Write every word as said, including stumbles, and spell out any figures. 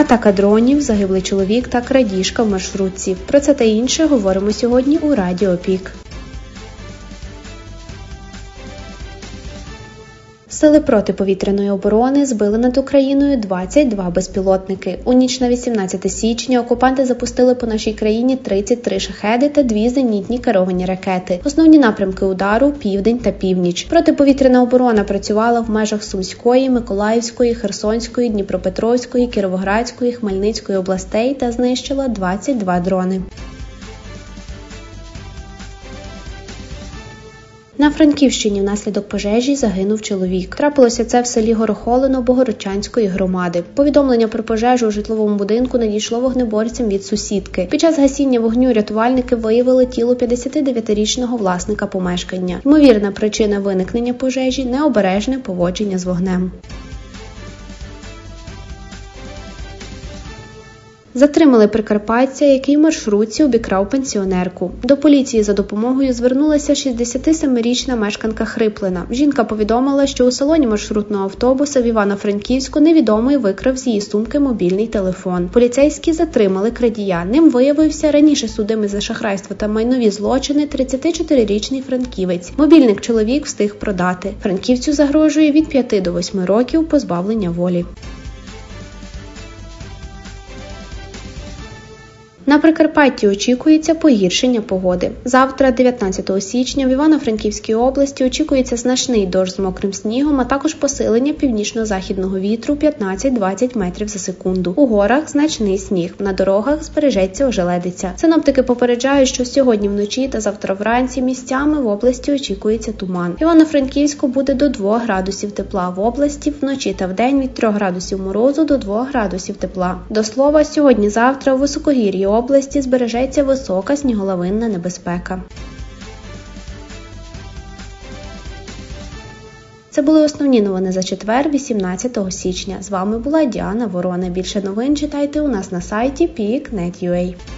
Атака дронів, загиблий чоловік та крадіжка в маршрутці. Про це та інше говоримо сьогодні у Радіо Пік. Сили протиповітряної оборони збили над Україною двадцять два безпілотники. У ніч на вісімнадцяте січня окупанти запустили по нашій країні тридцять три шахеди та дві зенітні керовані ракети. Основні напрямки удару – південь та північ. Протиповітряна оборона працювала в межах Сумської, Миколаївської, Херсонської, Дніпропетровської, Кіровоградської, Хмельницької областей та знищила двадцять два дрони. На Франківщині внаслідок пожежі загинув чоловік. Трапилося це в селі Горохолино Богородчанської громади. Повідомлення про пожежу у житловому будинку надійшло вогнеборцям від сусідки. Під час гасіння вогню рятувальники виявили тіло п'ятдесятидевятирічного власника помешкання. Ймовірна причина виникнення пожежі – необережне поводження з вогнем. Затримали прикарпатця, який в маршрутці обікрав пенсіонерку. До поліції за допомогою звернулася шістдесятисемирічна мешканка Хриплина. Жінка повідомила, що у салоні маршрутного автобуса в Івано-Франківську невідомий викрав з її сумки мобільний телефон. Поліцейські затримали крадія. Ним виявився раніше судимий за шахрайство та майнові злочини тридцятичотирирічний франківець. Мобільник чоловік встиг продати. Франківцю загрожує від п'яти до восьми років позбавлення волі. На Прикарпатті очікується погіршення погоди. Завтра, дев'ятнадцятого січня, в Івано-Франківській області очікується значний дощ з мокрим снігом, а також посилення північно-західного вітру п'ятнадцять-двадцять метрів за секунду. У горах значний сніг, на дорогах збережеться ожеледиця. Синоптики попереджають, що сьогодні вночі та завтра вранці місцями в області очікується туман. В Івано-Франківську буде до двох градусів тепла, в області вночі та вдень від трьох градусів морозу до двох градусів тепла. До слова, сьогодні-завтра у високогір'ї області збережеться висока сніголовинна небезпека. Це були основні новини за четвер, вісімнадцятого січня. З вами була Діана Ворона. Більше новин читайте у нас на сайті пік крапка нет крапка ю а.